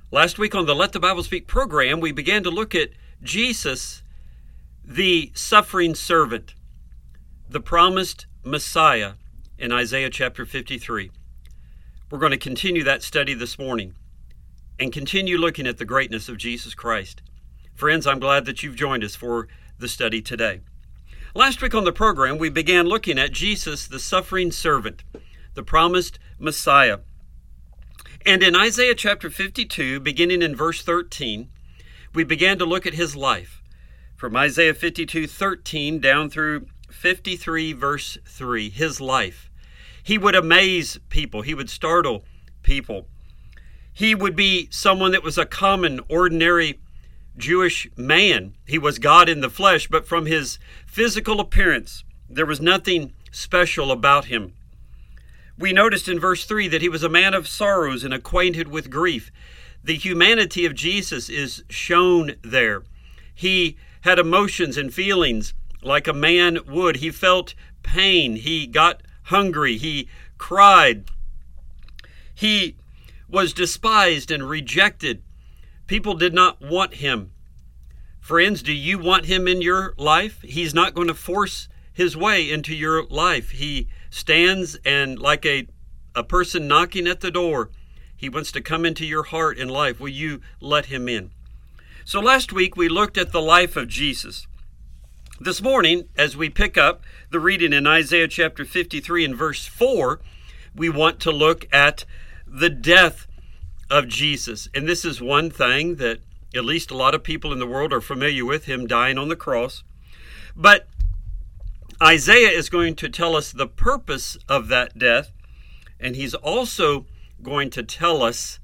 Last week on the Let the Bible Speak program, we began to look at Jesus, the suffering servant, the promised Messiah in Isaiah chapter 53. We're going to continue that study this morning and continue looking at the greatness of Jesus Christ. Friends, I'm glad that you've joined us for the study today. Last week on the program, we began looking at Jesus, the suffering servant, the promised Messiah. And in Isaiah chapter 52, beginning in verse 13, we began to look at his life. From Isaiah 52:13 down through 53 verse 3, his life. He would amaze people. He would startle people. He would be someone that was a common, ordinary Jewish man. He was God in the flesh, but from his physical appearance, there was nothing special about him. We noticed in verse 3 that he was a man of sorrows and acquainted with grief. The humanity of Jesus is shown there. He had emotions and feelings like a man would. He felt pain. He got hungry. He cried. He was despised and rejected. People did not want him. Friends, do you want him in your life? He's not going to force his way into your life. He stands and like a person knocking at the door, he wants to come into your heart and life. Will you let him in? So last week we looked at the life of Jesus. This morning, as we pick up the reading in Isaiah chapter 53 and verse 4, we want to look at the death of Jesus. And this is one thing that at least a lot of people in the world are familiar with, him dying on the cross. But Isaiah is going to tell us the purpose of that death, and he's also going to tell us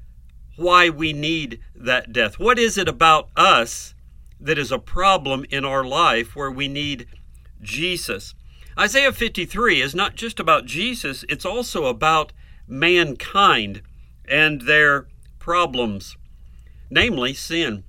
why we need that death. What is it about us that is a problem in our life where we need Jesus? Isaiah 53 is not just about Jesus, it's also about mankind and their problems, namely sin.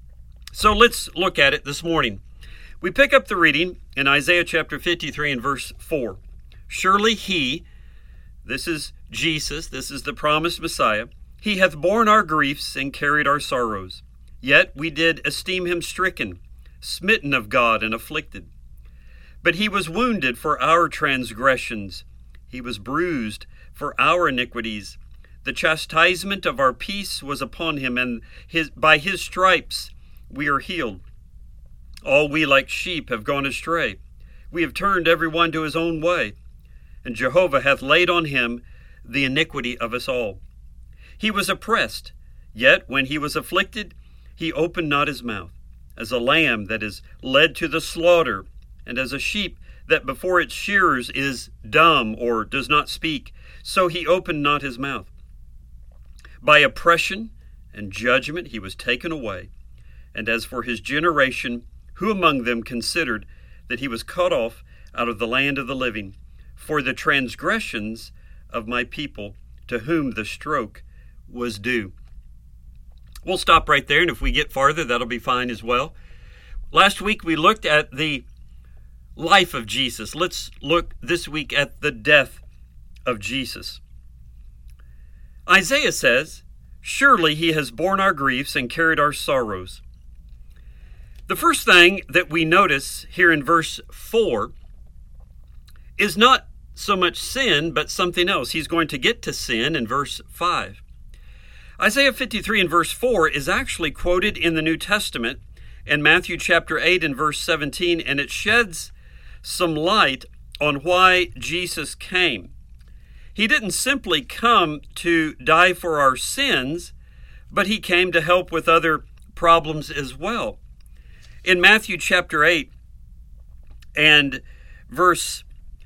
So let's look at it this morning. We pick up the reading in Isaiah chapter 53 and verse 4. Surely he, this is Jesus, this is the promised Messiah, he hath borne our griefs and carried our sorrows. Yet we did esteem him stricken, smitten of God, and afflicted. But he was wounded for our transgressions. He was bruised for our iniquities. The chastisement of our peace was upon him, and by his stripes we are healed. All we like sheep have gone astray. We have turned every one to his own way, and Jehovah hath laid on him the iniquity of us all. He was oppressed, yet when he was afflicted, he opened not his mouth. As a lamb that is led to the slaughter, and as a sheep that before its shearers is dumb or does not speak, so he opened not his mouth. By oppression and judgment he was taken away. And as for his generation, who among them considered that he was cut off out of the land of the living? For the transgressions of my people, to whom the stroke was due. We'll stop right there, and if we get farther, that'll be fine as well. Last week we looked at the life of Jesus. Let's look this week at the death of Jesus. Isaiah says, surely he has borne our griefs and carried our sorrows. The first thing that we notice here in verse 4 is not so much sin, but something else. He's going to get to sin in verse 5. Isaiah 53 and verse 4 is actually quoted in the New Testament in Matthew chapter 8 and verse 17, and it sheds some light on why Jesus came. He didn't simply come to die for our sins, but he came to help with other problems as well. In Matthew chapter 8 and verse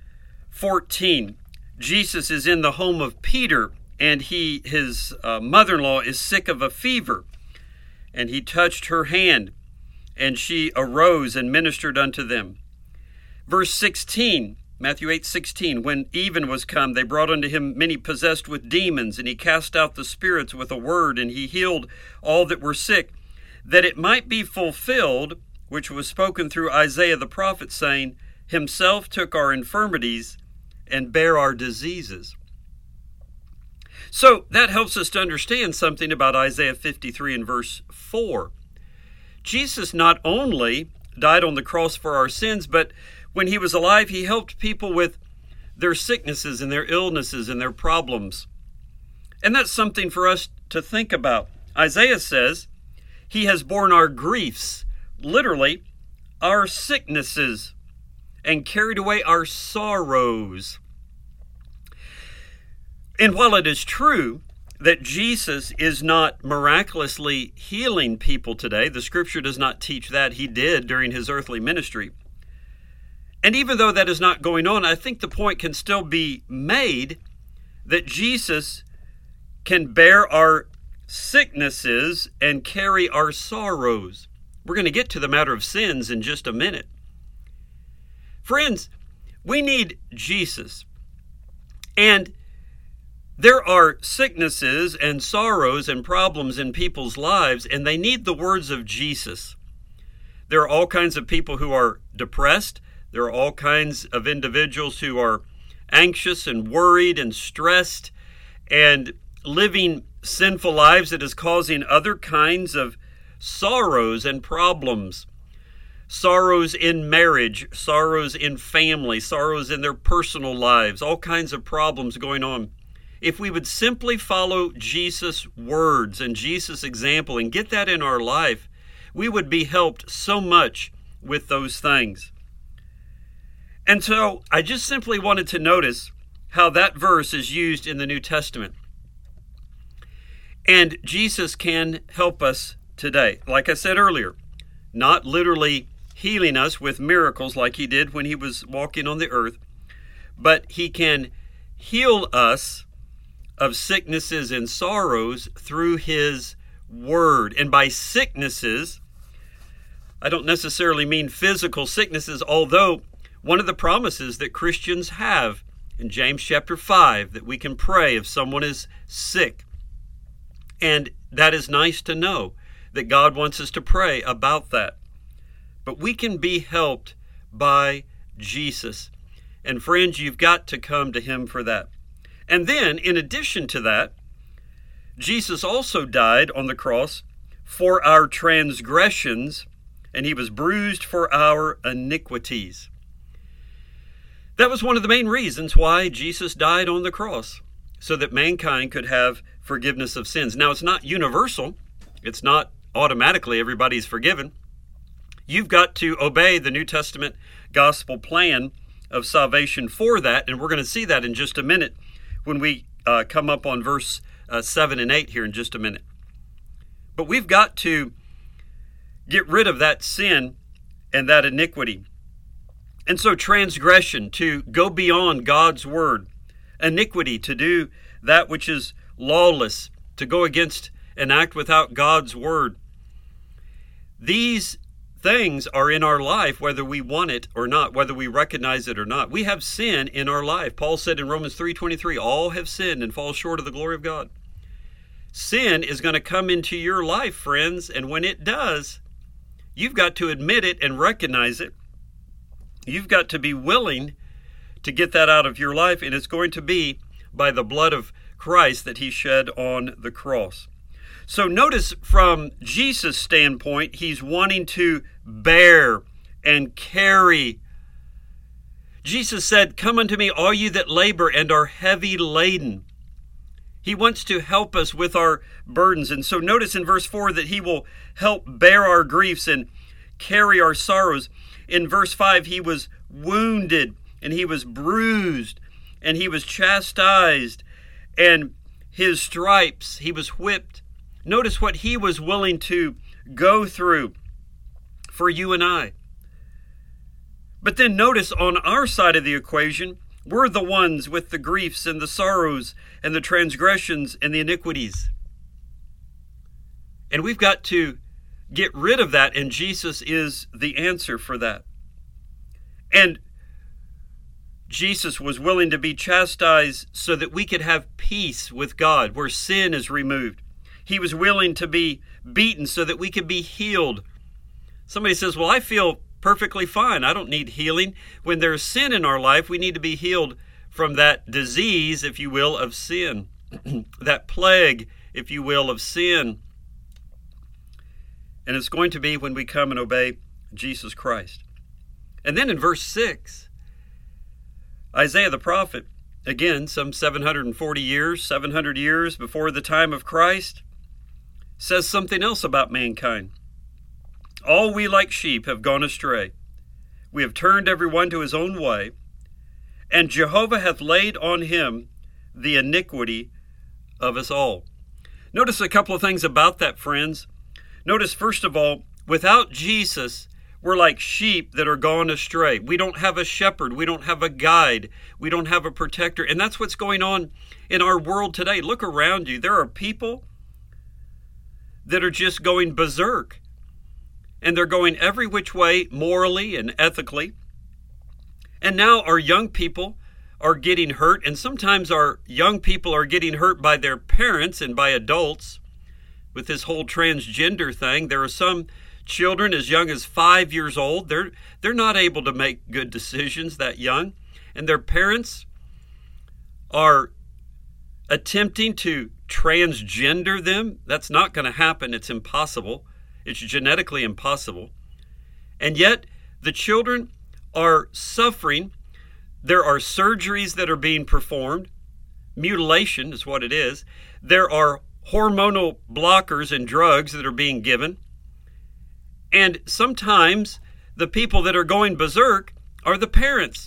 14, Jesus is in the home of Peter, and his mother-in-law is sick of a fever. And he touched her hand, and she arose and ministered unto them. Verse 16, Matthew 8:16, when even was come, they brought unto him many possessed with demons, and he cast out the spirits with a word, and he healed all that were sick, that it might be fulfilled, which was spoken through Isaiah the prophet, saying, himself took our infirmities and bare our diseases. So that helps us to understand something about Isaiah 53 and verse 4. Jesus not only died on the cross for our sins, but when he was alive, he helped people with their sicknesses and their illnesses and their problems. And that's something for us to think about. Isaiah says, he has borne our griefs, literally, our sicknesses, and carried away our sorrows. And while it is true that Jesus is not miraculously healing people today, the scripture does not teach that. He did during his earthly ministry. And even though that is not going on, I think the point can still be made that Jesus can bear our sicknesses and carry our sorrows. We're going to get to the matter of sins in just a minute. Friends, we need Jesus. And there are sicknesses and sorrows and problems in people's lives, and they need the words of Jesus. There are all kinds of people who are depressed. There are all kinds of individuals who are anxious and worried and stressed and living sinful lives that is causing other kinds of sorrows and problems. Sorrows in marriage, sorrows in family, sorrows in their personal lives, all kinds of problems going on. If we would simply follow Jesus' words and Jesus' example and get that in our life, we would be helped so much with those things. And so I just simply wanted to notice how that verse is used in the New Testament. And Jesus can help us today. Like I said earlier, not literally healing us with miracles like he did when he was walking on the earth, but he can heal us of sicknesses and sorrows through his word. And by sicknesses, I don't necessarily mean physical sicknesses, although one of the promises that Christians have in James chapter 5, that we can pray if someone is sick. And that is nice to know that God wants us to pray about that. But we can be helped by Jesus. And friends, you've got to come to him for that. And then, in addition to that, Jesus also died on the cross for our transgressions, and he was bruised for our iniquities. That was one of the main reasons why Jesus died on the cross, so that mankind could have forgiveness of sins. Now, it's not universal. It's not automatically everybody's forgiven. You've got to obey the New Testament gospel plan of salvation for that, and we're going to see that in just a minute when we come up on verse 7 and 8 here in just a minute. But we've got to get rid of that sin and that iniquity. And so transgression, to go beyond God's word. Iniquity, to do that which is lawless, to go against and act without God's word. These things are in our life whether we want it or not, whether we recognize it or not. We have sin in our life. Paul said in Romans 3:23, all have sinned and fall short of the glory of God. Sin is going to come into your life, friends, and when it does, you've got to admit it and recognize it. You've got to be willing to get that out of your life, and it's going to be by the blood of Christ that he shed on the cross. So notice from Jesus' standpoint, he's wanting to bear and carry. Jesus said, come unto me, all you that labor and are heavy laden. He wants to help us with our burdens. And so notice in verse 4 that he will help bear our griefs and carry our sorrows. In verse 5, he was wounded and he was bruised and he was chastised, and his stripes, he was whipped. Notice what he was willing to go through for you and I. But then notice on our side of the equation, we're the ones with the griefs and the sorrows and the transgressions and the iniquities. And we've got to get rid of that, and Jesus is the answer for that. And Jesus was willing to be chastised so that we could have peace with God, where sin is removed. He was willing to be beaten so that we could be healed. Somebody says, well, I feel perfectly fine. I don't need healing. When there's sin in our life, we need to be healed from that disease, if you will, of sin. that plague, if you will, of sin. And it's going to be when we come and obey Jesus Christ. And then in verse 6, Isaiah the prophet, again, some 700 years before the time of Christ, says something else about mankind. All we like sheep have gone astray. We have turned every one to his own way, and Jehovah hath laid on him the iniquity of us all. Notice a couple of things about that, friends. Notice, first of all, without Jesus, we're like sheep that are gone astray. We don't have a shepherd. We don't have a guide. We don't have a protector. And that's what's going on in our world today. Look around you. There are people that are just going berserk. And they're going every which way morally and ethically. And now our young people are getting hurt. And sometimes our young people are getting hurt by their parents and by adults with this whole transgender thing. There are some children as young as 5 years old. They're not able to make good decisions that young. And their parents are attempting to transgender them. That's not going to happen. It's impossible. It's genetically impossible. And yet the children are suffering. There are surgeries that are being performed. Mutilation is what it is. There are hormonal blockers and drugs that are being given. And sometimes the people that are going berserk are the parents.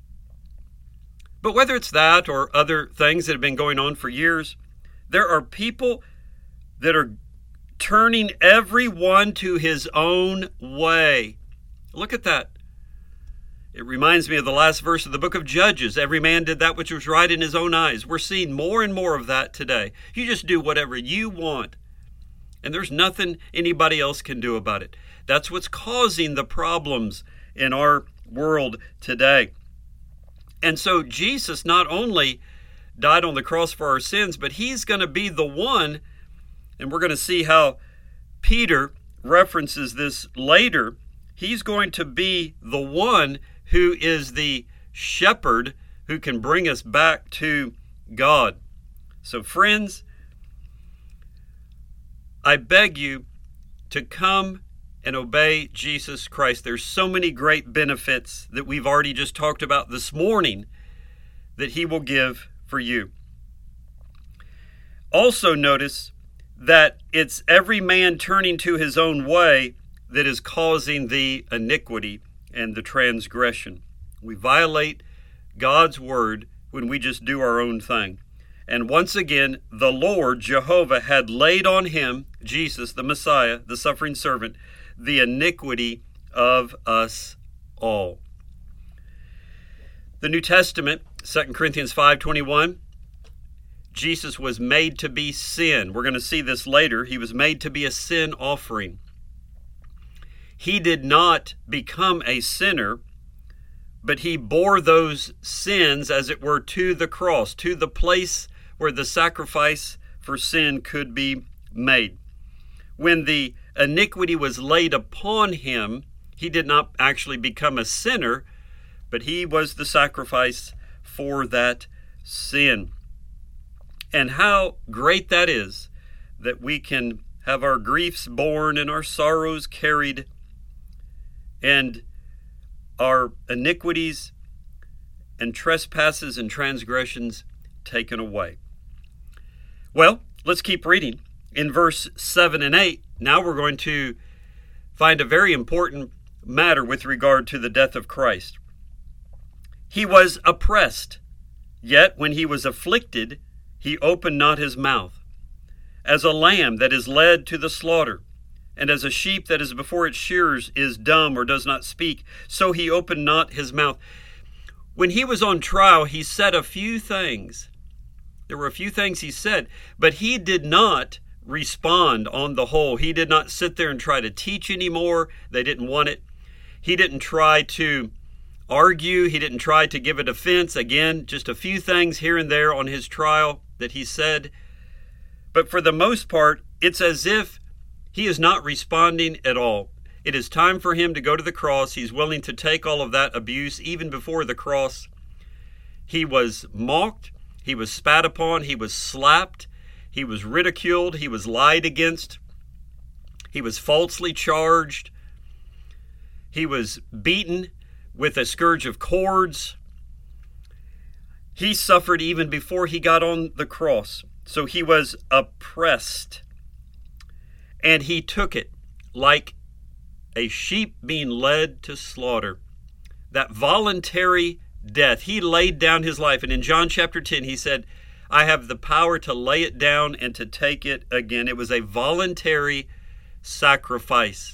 But whether it's that or other things that have been going on for years, there are people that are turning everyone to his own way. Look at that. It reminds me of the last verse of the book of Judges. Every man did that which was right in his own eyes. We're seeing more and more of that today. You just do whatever you want. And there's nothing anybody else can do about it. That's what's causing the problems in our world today. And so Jesus not only died on the cross for our sins, but he's going to be the one, and we're going to see how Peter references this later. He's going to be the one who is the shepherd who can bring us back to God. So friends, I beg you to come and obey Jesus Christ. There's so many great benefits that we've already just talked about this morning that he will give for you. Also notice that it's every man turning to his own way that is causing the iniquity and the transgression. We violate God's word when we just do our own thing. And once again, the Lord, Jehovah, had laid on him, Jesus, the Messiah, the suffering servant, the iniquity of us all. The New Testament, 2 Corinthians 5:21, Jesus was made to be sin. We're going to see this later. He was made to be a sin offering. He did not become a sinner, but he bore those sins, as it were, to the cross, to the place where the sacrifice for sin could be made. When the iniquity was laid upon him, he did not actually become a sinner, but he was the sacrifice for that sin. And how great that is that we can have our griefs borne and our sorrows carried and our iniquities and trespasses and transgressions taken away. Well, let's keep reading. In verse 7 and 8, now we're going to find a very important matter with regard to the death of Christ. He was oppressed, yet when he was afflicted, he opened not his mouth. As a lamb that is led to the slaughter, and as a sheep that is before its shearers is dumb or does not speak, so he opened not his mouth. When he was on trial, he said a few things. There were a few things he said, but he did not respond on the whole. He did not sit there and try to teach anymore. They didn't want it. He didn't try to argue. He didn't try to give a defense. Again, just a few things here and there on his trial that he said. But for the most part, it's as if he is not responding at all. It is time for him to go to the cross. He's willing to take all of that abuse even before the cross. He was mocked. He was spat upon. He was slapped. He was ridiculed. He was lied against. He was falsely charged. He was beaten with a scourge of cords. He suffered even before he got on the cross. So he was oppressed. And he took it like a sheep being led to slaughter. That voluntary death. He laid down his life. And in John chapter 10, he said, I have the power to lay it down and to take it again. It was a voluntary sacrifice.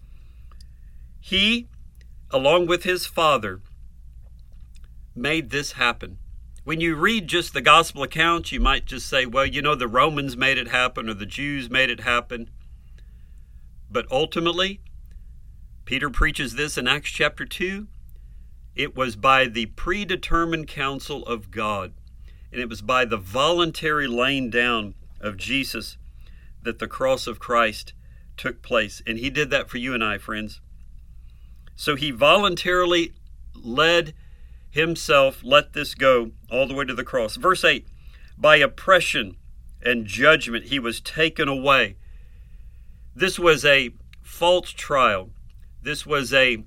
He, along with his Father, made this happen. When you read just the gospel accounts, you might just say, well, the Romans made it happen or the Jews made it happen. But ultimately, Peter preaches this in Acts chapter 2. It was by the predetermined counsel of God, and it was by the voluntary laying down of Jesus that the cross of Christ took place. And he did that for you and I, friends. So he voluntarily let this go all the way to the cross. Verse 8, by oppression and judgment he was taken away. This was a false trial. This was a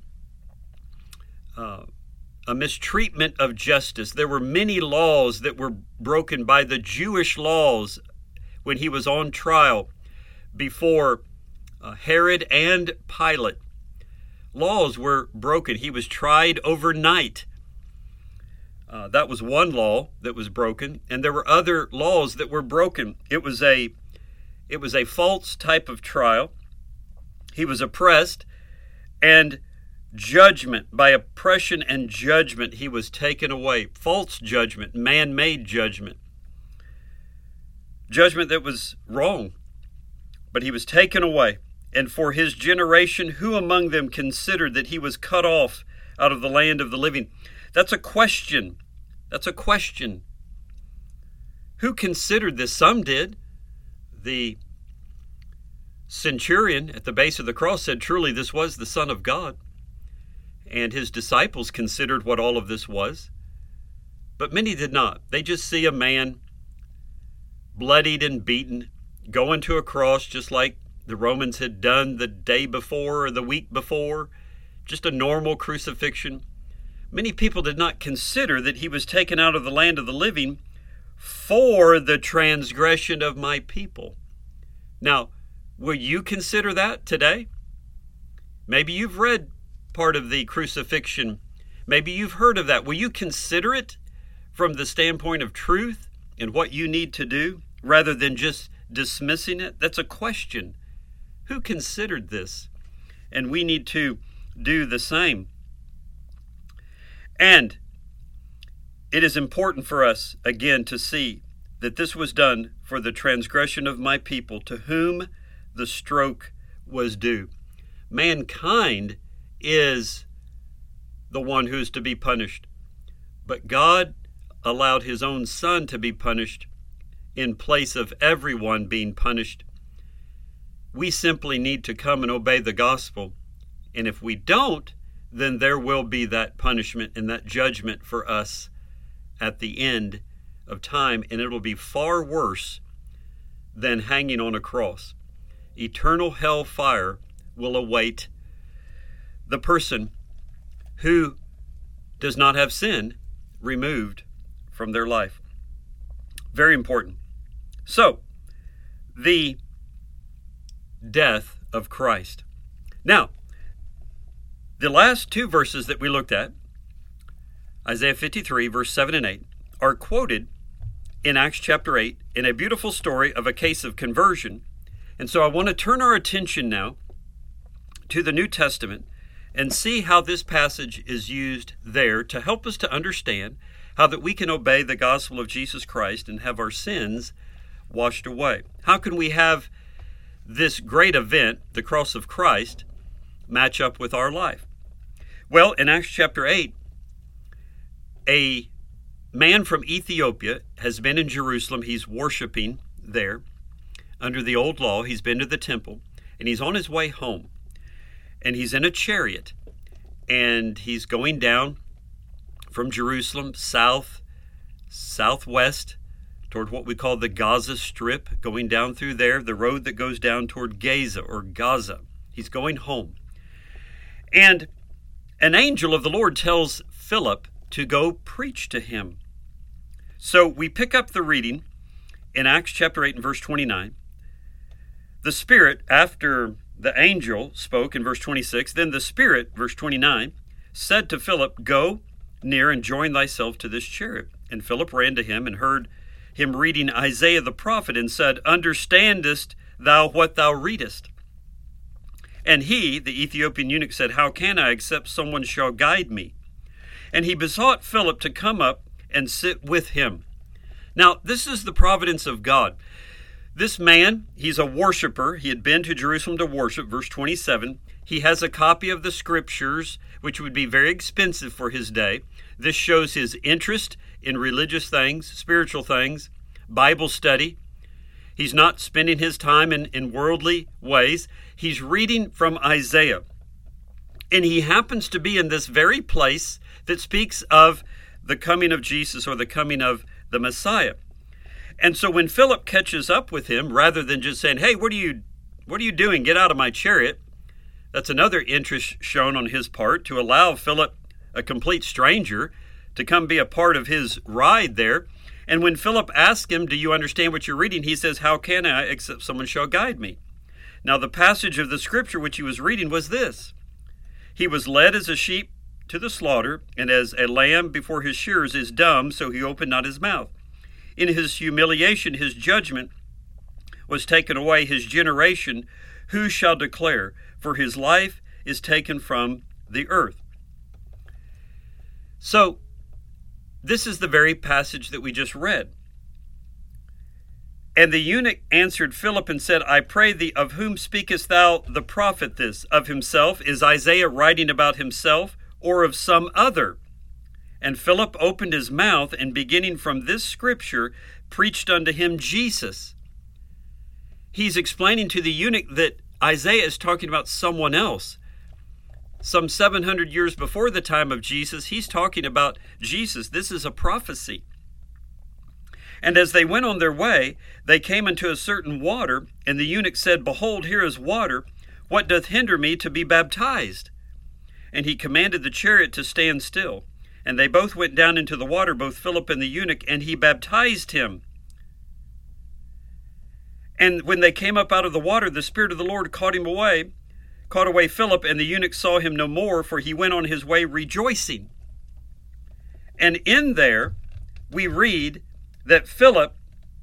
mistreatment of justice. There were many laws that were broken by the Jewish laws when he was on trial before Herod and Pilate. Laws were broken. He was tried overnight. That was one law that was broken, and there were other laws that were broken. It was a false type of trial. He was oppressed, and judgment, by oppression and judgment, he was taken away. False judgment, man-made judgment. Judgment that was wrong, but he was taken away. And for his generation, who among them considered that he was cut off out of the land of the living? That's a question. That's a question. Who considered this? Some did. The centurion at the base of the cross said, truly, this was the Son of God. And his disciples considered what all of this was. But many did not. They just see a man bloodied and beaten, going to a cross just like the Romans had done the day before or the week before, just a normal crucifixion. Many people did not consider that he was taken out of the land of the living for the transgression of my people. Now, will you consider that today? Maybe you've read part of the crucifixion. Maybe you've heard of that. Will you consider it from the standpoint of truth and what you need to do rather than just dismissing it? That's a question. Who considered this? And we need to do the same. And it is important for us, again, to see that this was done for the transgression of my people, to whom the stroke was due. Mankind is the one who is to be punished. But God allowed his own Son to be punished in place of everyone being punished. We simply need to come and obey the gospel. And if we don't, then there will be that punishment and that judgment for us at the end of time, and it'll be far worse than hanging on a cross. Eternal hell fire will await the person who does not have sin removed from their life. Very important. So, the death of Christ. Now, the last two verses that we looked at, Isaiah 53, verse 7 and 8, are quoted in Acts chapter 8 in a beautiful story of a case of conversion. And so I want to turn our attention now to the New Testament and see how this passage is used there to help us to understand how that we can obey the gospel of Jesus Christ and have our sins washed away. How can we have this great event, the cross of Christ, match up with our life? Well, in Acts chapter 8, a man from Ethiopia has been in Jerusalem. He's worshiping there under the old law. He's been to the temple, and he's on his way home. And he's in a chariot, and he's going down from Jerusalem south southwest toward what we call the Gaza Strip, going down through there, the road that goes down toward Gaza or Gaza. He's going home. And an angel of the Lord tells Philip to go preach to him. So we pick up the reading in Acts chapter 8 and verse 29. The Spirit, after the angel spoke in verse 26, then the Spirit, verse 29, said to Philip, go near and join thyself to this chariot. And Philip ran to him and heard him reading Isaiah the prophet and said, understandest thou what thou readest? And he, the Ethiopian eunuch, said, how can I, except someone shall guide me? And he besought Philip to come up and sit with him. Now, this is the providence of God. This man, he's a worshiper. He had been to Jerusalem to worship, verse 27. He has a copy of the scriptures, which would be very expensive for his day. This shows his interest in religious things, spiritual things, Bible study. He's not spending his time in worldly ways. He's reading from Isaiah. And he happens to be in this very place that speaks of the coming of Jesus or the coming of the Messiah. And so when Philip catches up with him, rather than just saying, hey, what are you doing? Get out of my chariot. That's another interest shown on his part to allow Philip, a complete stranger, to come be a part of his ride there. And when Philip asks him, do you understand what you're reading? He says, how can I, except someone shall guide me? Now the passage of the scripture which he was reading was this. He was led as a sheep to the slaughter, and as a lamb before his shearers is dumb, so he opened not his mouth. In his humiliation, his judgment was taken away. His generation, who shall declare? For his life is taken from the earth. So, this is the very passage that we just read. And the eunuch answered Philip and said, I pray thee, of whom speakest thou the prophet this? Of himself? Is Isaiah writing about himself, or of some other? And Philip opened his mouth, and beginning from this scripture, preached unto him Jesus. He's explaining to the eunuch that Isaiah is talking about someone else. Some 700 years before the time of Jesus, he's talking about Jesus. This is a prophecy. And as they went on their way, they came into a certain water, and the eunuch said, behold, here is water. What doth hinder me to be baptized? And he commanded the chariot to stand still. And they both went down into the water, both Philip and the eunuch, and he baptized him. And when they came up out of the water, the Spirit of the Lord caught away Philip, and the eunuch saw him no more, for he went on his way rejoicing. And in there, we read that Philip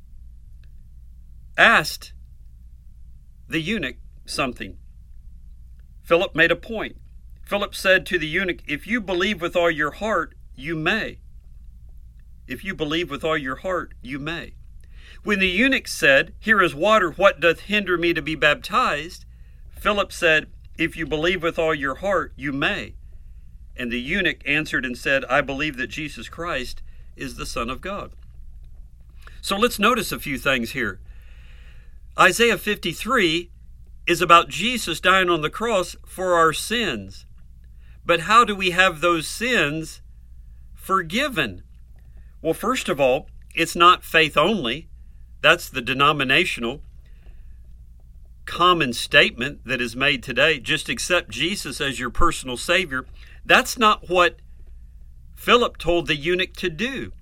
asked the eunuch something. Philip made a point. Philip said to the eunuch, if you believe with all your heart, you may. If you believe with all your heart, you may. When the eunuch said, here is water, what doth hinder me to be baptized? Philip said, if you believe with all your heart, you may. And the eunuch answered and said, I believe that Jesus Christ is the Son of God. So let's notice a few things here. Isaiah 53 is about Jesus dying on the cross for our sins. But how do we have those sins forgiven? Well, first of all, it's not faith only. That's the denominational common statement that is made today. Just accept Jesus as your personal Savior. That's not what Philip told the eunuch to do.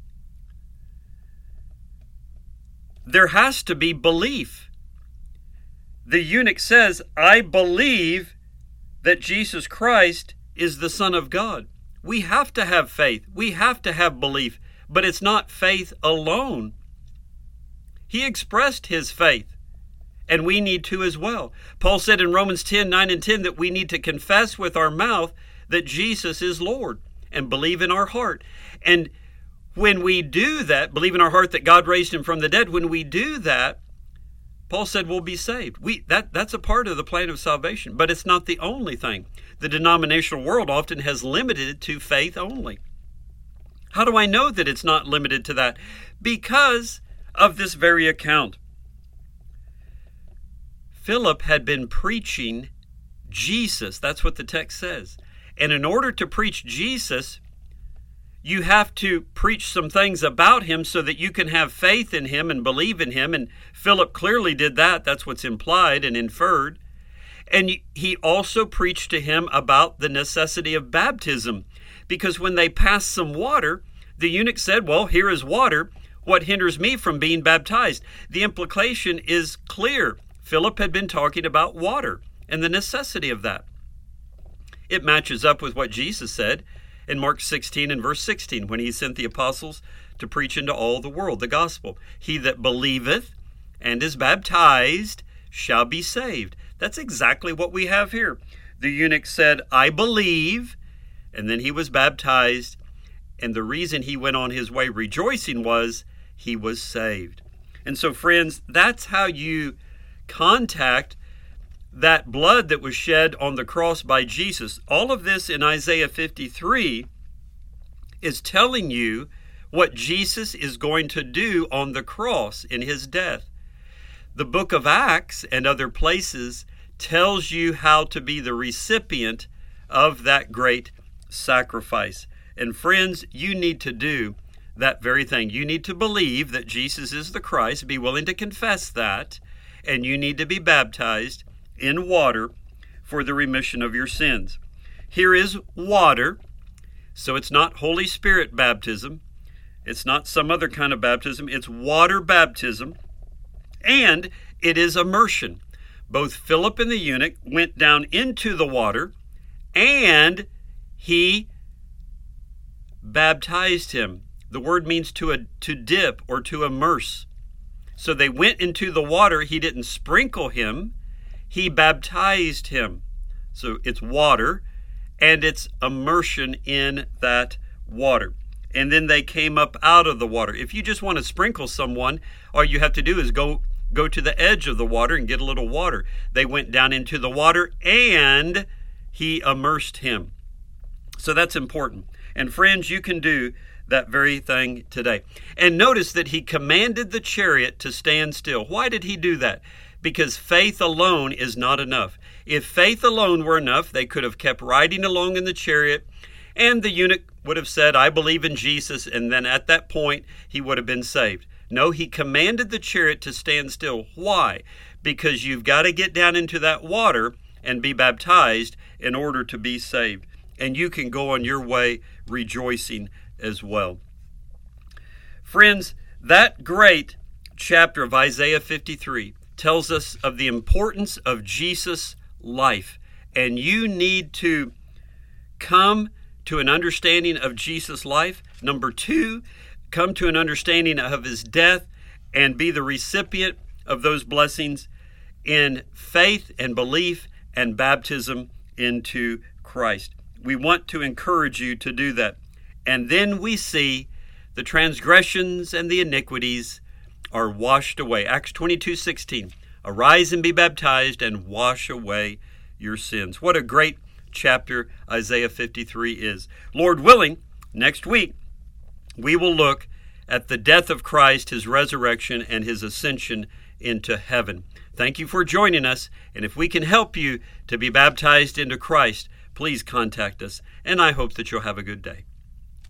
There has to be belief. The eunuch says, I believe that Jesus Christ is the Son of God. We have to have faith. We have to have belief. But it's not faith alone. He expressed his faith, and we need to as well. Paul said in Romans 10:9 and 10 that we need to confess with our mouth that Jesus is Lord and believe in our heart. And when we do that, believe in our heart that God raised him from the dead, when we do that, Paul said we'll be saved. That's a part of the plan of salvation, but it's not the only thing. The denominational world often has limited it to faith only. How do I know that it's not limited to that? Because of this very account. Philip had been preaching Jesus. That's what the text says. And in order to preach Jesus, you have to preach some things about him so that you can have faith in him and believe in him. And Philip clearly did that. That's what's implied and inferred. And he also preached to him about the necessity of baptism, because when they passed some water, the eunuch said, well, here is water. What hinders me from being baptized? The implication is clear. Philip had been talking about water and the necessity of that. It matches up with what Jesus said in Mark 16 and verse 16, when he sent the apostles to preach into all the world the gospel. He that believeth and is baptized shall be saved. That's exactly what we have here. The eunuch said, I believe, and then he was baptized. And the reason he went on his way rejoicing was he was saved. And so, friends, that's how you contact that blood that was shed on the cross by Jesus. All of this in Isaiah 53 is telling you what Jesus is going to do on the cross in his death. The book of Acts and other places tells you how to be the recipient of that great sacrifice. And friends, you need to do that very thing. You need to believe that Jesus is the Christ, be willing to confess that, and you need to be baptized in water for the remission of your sins. Here is water, so it's not Holy Spirit baptism. It's not some other kind of baptism. It's water baptism, and it is immersion. Both Philip and the eunuch went down into the water, and he baptized him. The word means to dip or to immerse. So they went into the water. He didn't sprinkle him. He baptized him. So it's water, and it's immersion in that water. And then they came up out of the water. If you just want to sprinkle someone, all you have to do is go to the edge of the water and get a little water. They went down into the water, and he immersed him. So that's important. And friends, you can do that very thing today. And notice that he commanded the chariot to stand still. Why did he do that? Because faith alone is not enough. If faith alone were enough, they could have kept riding along in the chariot, and the eunuch would have said, I believe in Jesus, and then at that point, he would have been saved. No, he commanded the chariot to stand still. Why? Because you've got to get down into that water and be baptized in order to be saved. And you can go on your way rejoicing as well. Friends, that great chapter of Isaiah 53 tells us of the importance of Jesus' life. And you need to come to an understanding of Jesus' life. Number 2, come to an understanding of his death and be the recipient of those blessings in faith and belief and baptism into Christ. We want to encourage you to do that. And then we see the transgressions and the iniquities are washed away. Acts 22:16. Arise and be baptized and wash away your sins. What a great chapter Isaiah 53 is. Lord willing, next week we will look at the death of Christ, his resurrection, and his ascension into heaven. Thank you for joining us, and if we can help you to be baptized into Christ, please contact us, and I hope that you'll have a good day.